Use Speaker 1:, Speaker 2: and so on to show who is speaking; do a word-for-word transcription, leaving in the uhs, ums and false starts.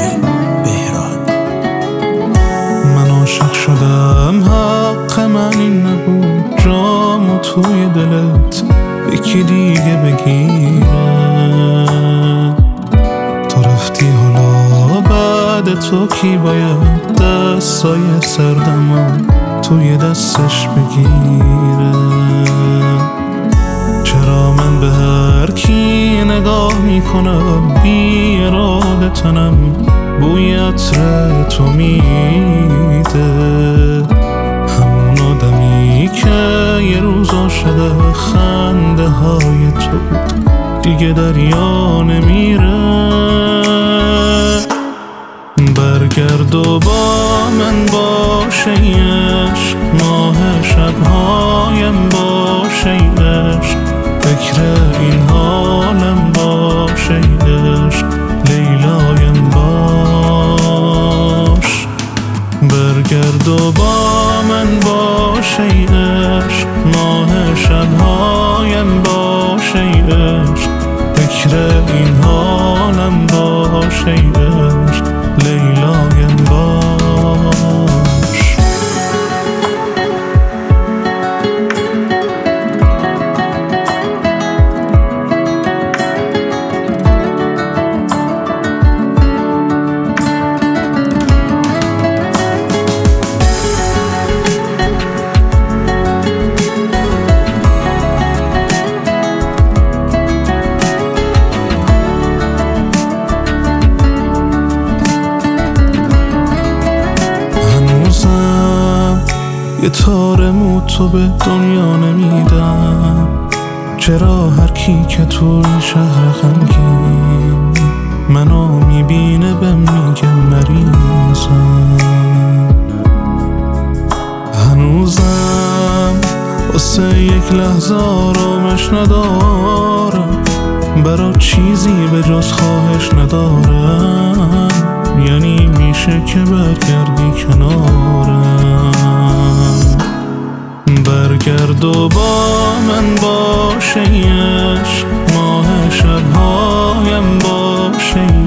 Speaker 1: بهراد.
Speaker 2: من عاشق شدم، حق من این نبود جامو توی دلت یکی دیگه بگیره. تو رفتی حالا بعد تو کی باید دستای سردمو توی دستش بگیره؟ چرا من به هر کی نگاه میکنم بی اراده تنم بوی عطر تو میده؟ همون آدمی که یه روز عاشق خنده های تو دیگه دریا نمیره. برگرد و با من باشه عشق، ماه شبهایم باشه عشق، فکر این حالم باشه عشق، لیلایم باش. برگرد و با من باشه عشق، ماه شبهایم باشه عشق، فکر این حالم باشه عشق، لیلایم باش. یه تار مو تو به دنیا نمیدم، چرا هر کی که تو این شهر غمگین منو میبینه بهم میگه مریضم؟ هنوزم واسه یک لحظه آرامش ندارم، برا چیزی به جز خواهش ندارم، یعنی میشه که برگردی کنارم. برگرد و با من باشه عشق، ماه شبهایم باشه